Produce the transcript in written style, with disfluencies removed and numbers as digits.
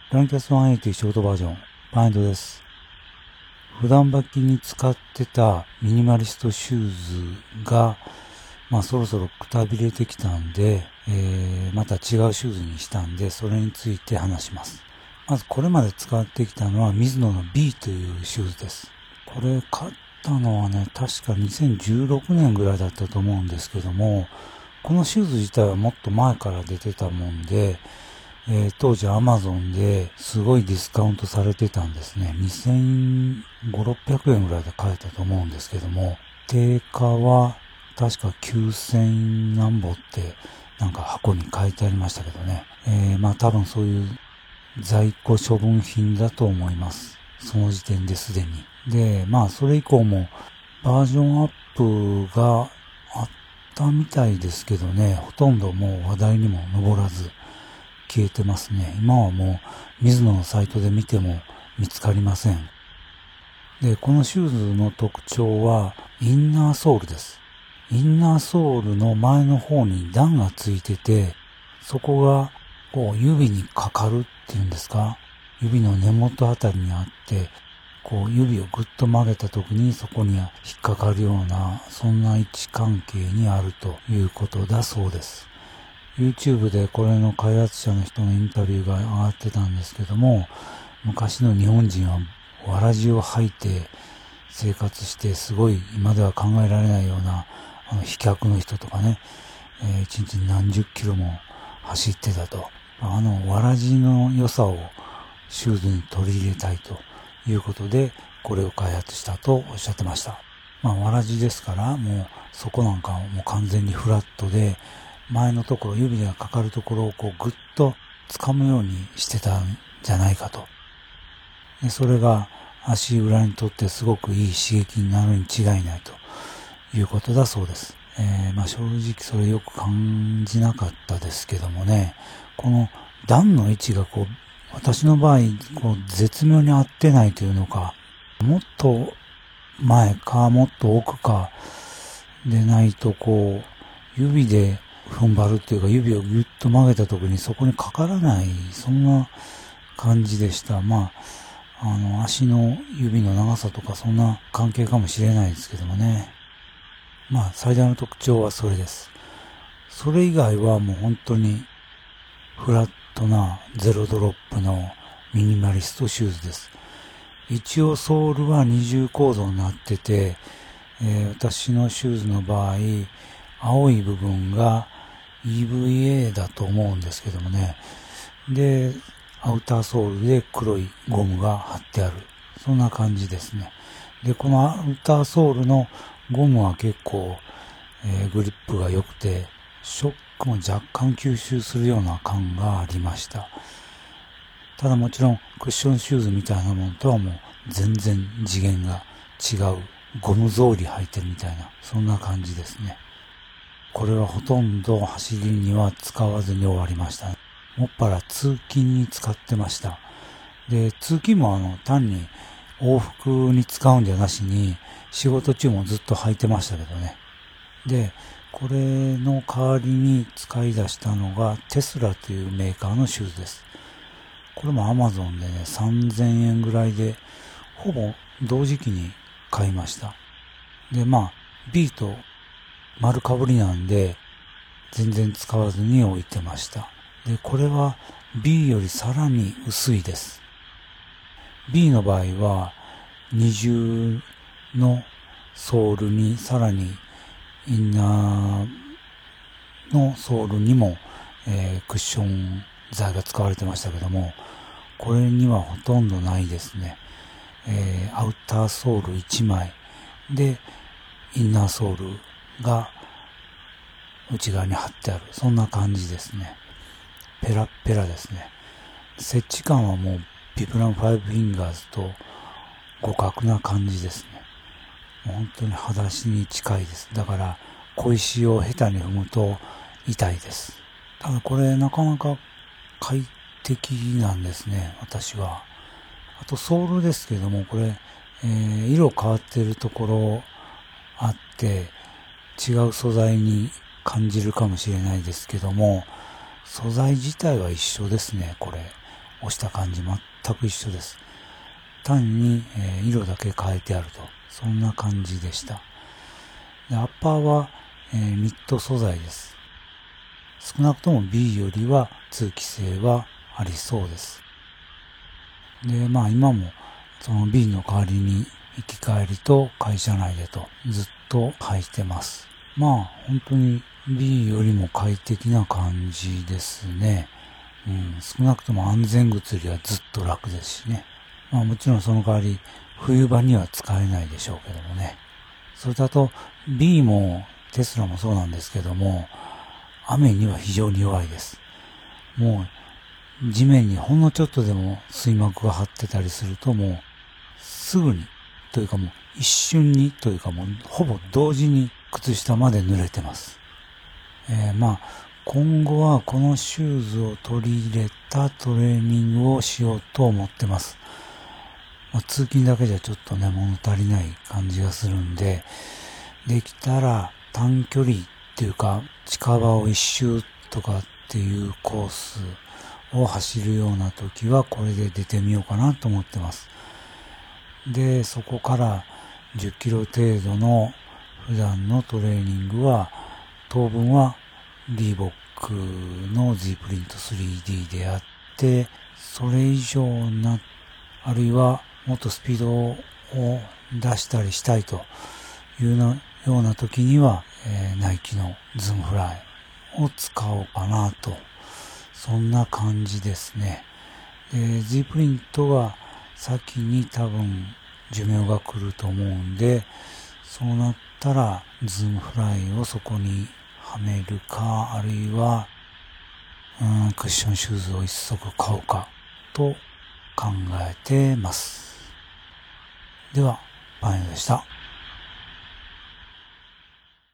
ランキャス180ショートバージョン、バインドです。普段履きに使ってたミニマリストシューズが、そろそろくたびれてきたんで、また違うシューズにしたんで、それについて話します。まずこれまで使ってきたのはミズノの B というシューズです。これ買ったのはね、確か2016年ぐらいだったと思うんですけども、このシューズ自体はもっと前から出てたもんで、当時 Amazon ですごいディスカウントされてたんですね。2500、600円ぐらいで買えたと思うんですけども、定価は確か9000何ぼってなんか箱に書いてありましたけどね。多分そういう在庫処分品だと思います。その時点ですでに。で、それ以降もバージョンアップがあったみたいですけどね、ほとんどもう話題にも上らず消えてますね。今はもうミズノのサイトで見ても見つかりません。で、このシューズの特徴はインナーソールです。インナーソールの前の方に段がついてて、そこがこう指にかかるっていうんですか、指の根元あたりにあって、こう指をぐっと曲げた時にそこに引っかかるような、そんな位置関係にあるということだそうです。YouTube でこれの開発者の人のインタビューが上がってたんですけども、昔の日本人はわらじを履いて生活してすごい今では考えられないような飛脚の人とかね、一日に何十キロも走ってたと。わらじの良さをシューズに取り入れたいということでこれを開発したとおっしゃってました。わらじですからもうそこなんかもう完全にフラットで、前のところ、指がかかるところをこうぐっと掴むようにしてたんじゃないかと。でそれが足裏にとってすごくいい刺激になるに違いないということだそうです。正直それよく感じなかったですけどもね、この段の位置がこう、私の場合、こう絶妙に合ってないというのか、もっと前かもっと奥かでないとこう、指で踏ん張るっていうか指をギュッと曲げた時にそこにかからない、そんな感じでした。足の指の長さとかそんな関係かもしれないですけどもね。最大の特徴はそれです。それ以外はもう本当にフラットなゼロドロップのミニマリストシューズです。一応ソールは二重構造になってて、私のシューズの場合、青い部分が EVA だと思うんですけどもね。で、アウターソールで黒いゴムが貼ってある。そんな感じですね。で、このアウターソールのゴムは結構、グリップが良くて、ショックも若干吸収するような感がありました。ただもちろんクッションシューズみたいなものとはもう全然次元が違う。ゴム草履履いてるみたいな、そんな感じですね。これはほとんど走りには使わずに終わりましたね。もっぱら通勤に使ってました。で、通勤も単に往復に使うんじゃなしに、仕事中もずっと履いてましたけどね。で、これの代わりに使い出したのがテスラというメーカーのシューズです。これも Amazon でね、3000円ぐらいで、ほぼ同時期に買いました。で、B と丸かぶりなんで、全然使わずに置いてました。で、これは B よりさらに薄いです。B の場合は、二重のソールにさらにインナーのソールにも、クッション材が使われてましたけども、これにはほとんどないですね。アウターソール1枚でインナーソールが内側に貼ってある、そんな感じですね。ペラッペラですね。接地感はもうビブラム5フィンガーズと互角な感じですね。もう本当に裸足に近いです。だから小石を下手に踏むと痛いです。ただこれなかなか快適なんですね、私は。あとソールですけども、これ、色変わってるところあって違う素材に感じるかもしれないですけども、素材自体は一緒ですね、これ。 押した感じ全く一緒です。単に、色だけ変えてあると。そんな感じでした。でアッパーは、ミッド素材です。少なくとも B よりは通気性はありそうです。で、今もその B の代わりに行き帰りと会社内でとずっと履いてます。本当に B よりも快適な感じですね。少なくとも安全靴よりはずっと楽ですしね。もちろんその代わり冬場には使えないでしょうけどもね。それだと B もテスラもそうなんですけども、雨には非常に弱いです。もう地面にほんのちょっとでも水膜が張ってたりするともうすぐにというかもう一瞬にというかもうほぼ同時に靴下まで濡れてます。今後はこのシューズを取り入れたトレーニングをしようと思ってます。通勤だけじゃちょっとね物足りない感じがするんで、できたら短距離っていうか近場を一周とかっていうコースを走るような時はこれで出てみようかなと思ってます。で、そこから10キロ程度の普段のトレーニングは当分はリーボックの Z プリント 3D でやって、それ以上な、あるいはもっとスピードを出したりしたいというような時には、ナイキのズームフライを使おうかなと。そんな感じですね。で、Z プリントが先に多分寿命が来ると思うんで、そうなったらズームフライをそこにはめるか、あるいはクッションシューズを一足買うかと考えてます。では、パン屋でした。